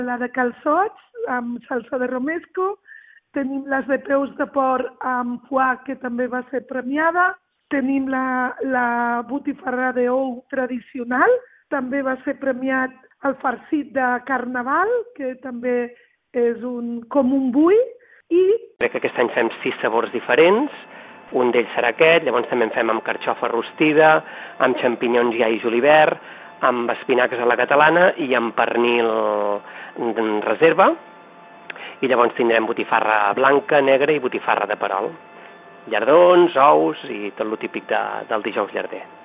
la de calçots, amb salsa de romesco, tenim les de peus de porc amb foie, que també va ser premiada, tenim la botifarra d'ou tradicional, també va ser premiat el farcit de carnaval, que també és com un bull, i... Crec que aquest any fem 6 sabors diferents, un d'ells serà aquest, llavors també en fem amb carxofa rostida, amb xampinyons i all julivert, amb espinacs a la catalana i amb pernil reserva, i llavors tindrem botifarra blanca, negra i botifarra de perol. Llardons, ous i tot el típic del dijous llarder.